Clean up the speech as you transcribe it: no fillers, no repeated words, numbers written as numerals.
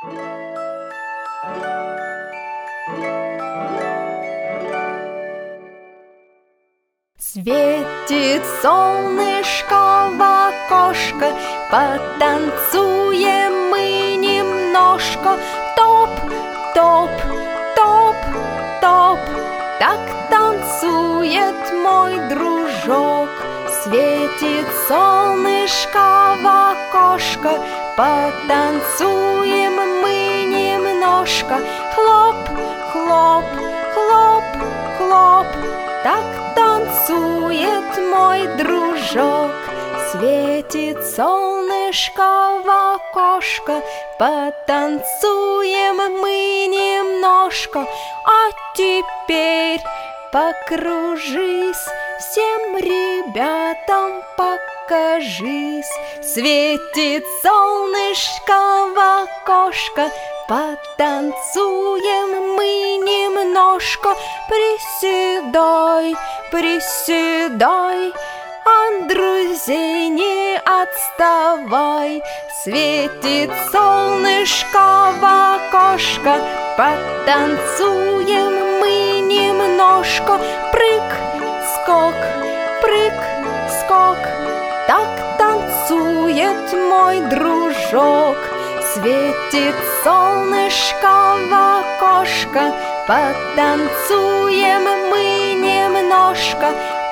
Светит солнышко в окошко, потанцуем мы немножко. Топ, топ, топ, топ, так танцует мой дружок. Светит солнышко в окошко, потанцуем мы немножко. Хлоп, хлоп, хлоп, хлоп, так танцует мой дружок. Светит солнышко в окошко, потанцуем мы немножко. А теперь покружись, всем ребятам покажись. Светит солнышко в окошко, потанцуем мы немножко. Приседай, приседай, от друзей не отставай. Светит солнышко в окошко, потанцуем мы немножко. Прыг, скок, прыг, скок, так танцует мой дружок. Светит солнышко в окошко, потанцуем мы немножко.